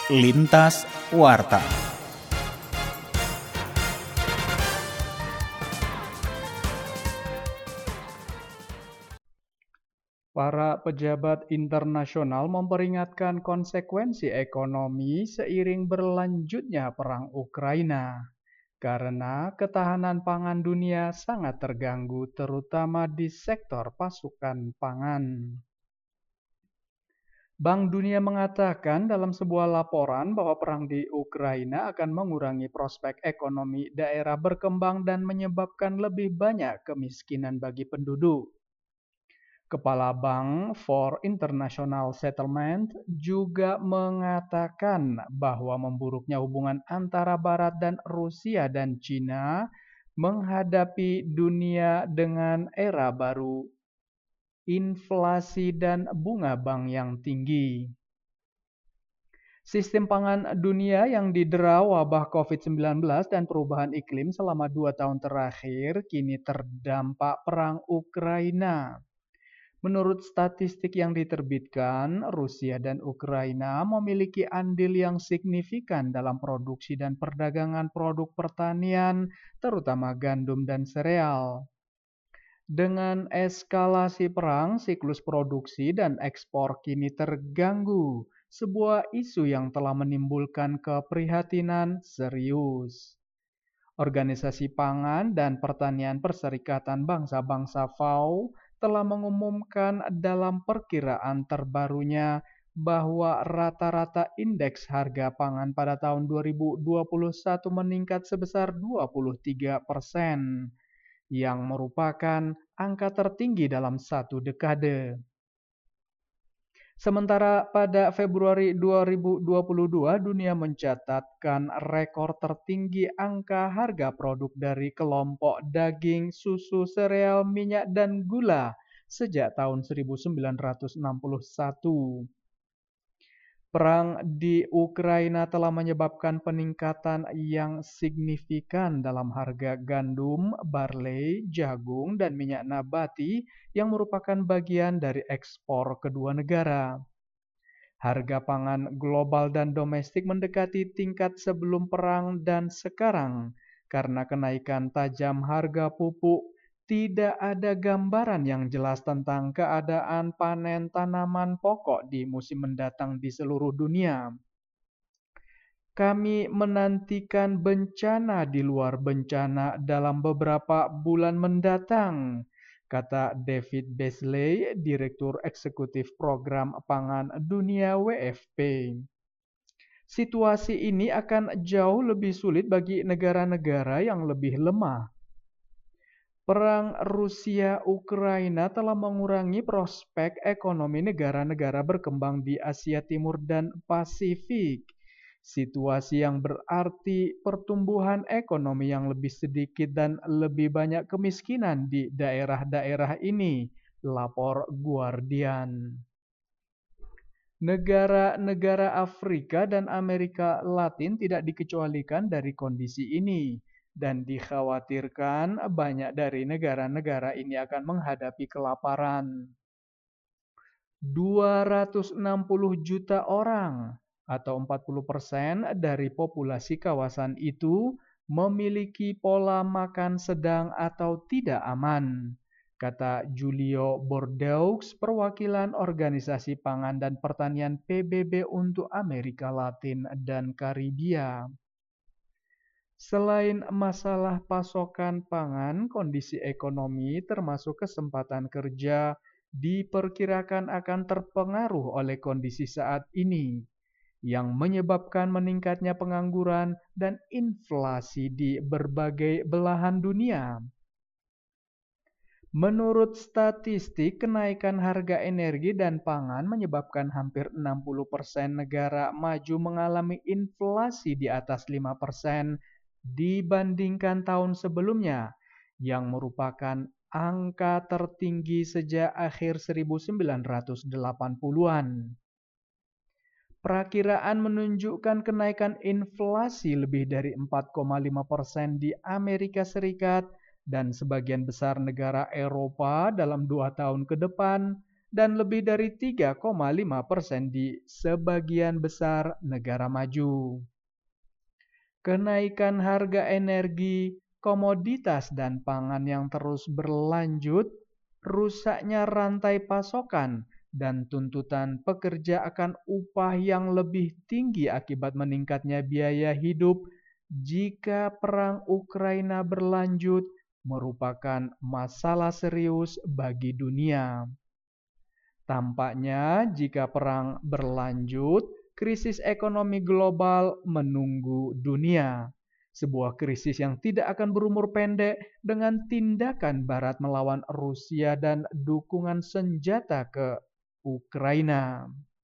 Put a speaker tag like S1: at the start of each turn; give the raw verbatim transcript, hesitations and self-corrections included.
S1: Lintas Warta.
S2: Para pejabat internasional memperingatkan konsekuensi ekonomi seiring berlanjutnya perang Ukraina, karena ketahanan pangan dunia sangat terganggu, terutama di sektor pasokan pangan. Bank Dunia mengatakan dalam sebuah laporan bahwa perang di Ukraina akan mengurangi prospek ekonomi daerah berkembang dan menyebabkan lebih banyak kemiskinan bagi penduduk. Kepala Bank for International Settlement juga mengatakan bahwa memburuknya hubungan antara Barat dan Rusia dan China menghadapi dunia dengan era baru, inflasi dan bunga bank yang tinggi. Sistem pangan dunia yang didera wabah covid sembilan belas dan perubahan iklim selama dua tahun terakhir kini terdampak perang Ukraina. Menurut statistik yang diterbitkan, Rusia dan Ukraina memiliki andil yang signifikan dalam produksi dan perdagangan produk pertanian, terutama gandum dan sereal. Dengan eskalasi perang, siklus produksi dan ekspor kini terganggu, sebuah isu yang telah menimbulkan keprihatinan serius. Organisasi Pangan dan Pertanian Perserikatan Bangsa-Bangsa F A O telah mengumumkan dalam perkiraan terbarunya bahwa rata-rata indeks harga pangan pada tahun dua ribu dua puluh satu meningkat sebesar dua puluh tiga persen, yang merupakan angka tertinggi dalam satu dekade. Sementara pada Februari dua ribu dua puluh dua, dunia mencatatkan rekor tertinggi angka harga produk dari kelompok daging, susu, sereal, minyak, dan gula sejak tahun seribu sembilan ratus enam puluh satu. Perang di Ukraina telah menyebabkan peningkatan yang signifikan dalam harga gandum, barlei, jagung, dan minyak nabati yang merupakan bagian dari ekspor kedua negara. Harga pangan global dan domestik mendekati tingkat sebelum perang dan sekarang. Karena kenaikan tajam harga pupuk, tidak ada gambaran yang jelas tentang keadaan panen tanaman pokok di musim mendatang di seluruh dunia. Kami menantikan bencana di luar bencana dalam beberapa bulan mendatang, kata David Beasley, Direktur Eksekutif Program Pangan Dunia W F P. Situasi ini akan jauh lebih sulit bagi negara-negara yang lebih lemah. Perang Rusia-Ukraina telah mengurangi prospek ekonomi negara-negara berkembang di Asia Timur dan Pasifik. Situasi yang berarti pertumbuhan ekonomi yang lebih sedikit dan lebih banyak kemiskinan di daerah-daerah ini, lapor Guardian. Negara-negara Afrika dan Amerika Latin tidak dikecualikan dari kondisi ini, dan dikhawatirkan banyak dari negara-negara ini akan menghadapi kelaparan. dua ratus enam puluh juta orang atau empat puluh persen dari populasi kawasan itu memiliki pola makan sedang atau tidak aman, kata Julio Bordeaux, perwakilan Organisasi Pangan dan Pertanian P B B untuk Amerika Latin dan Karibia. Selain masalah pasokan pangan, kondisi ekonomi termasuk kesempatan kerja diperkirakan akan terpengaruh oleh kondisi saat ini, yang menyebabkan meningkatnya pengangguran dan inflasi di berbagai belahan dunia. Menurut statistik, kenaikan harga energi dan pangan menyebabkan hampir enam puluh persen negara maju mengalami inflasi di atas lima persen dibandingkan tahun sebelumnya, yang merupakan angka tertinggi sejak akhir seribu sembilan ratus delapan puluhan. Perakiraan menunjukkan kenaikan inflasi lebih dari empat koma lima persen di Amerika Serikat dan sebagian besar negara Eropa dalam dua tahun ke depan, dan lebih dari tiga koma lima persen di sebagian besar negara maju. Kenaikan harga energi, komoditas, dan pangan yang terus berlanjut, rusaknya rantai pasokan, dan tuntutan pekerja akan upah yang lebih tinggi akibat meningkatnya biaya hidup jika perang Ukraina berlanjut merupakan masalah serius bagi dunia. Tampaknya jika perang berlanjut, krisis ekonomi global menunggu dunia. Sebuah krisis yang tidak akan berumur pendek dengan tindakan Barat melawan Rusia dan dukungan senjata ke Ukraina.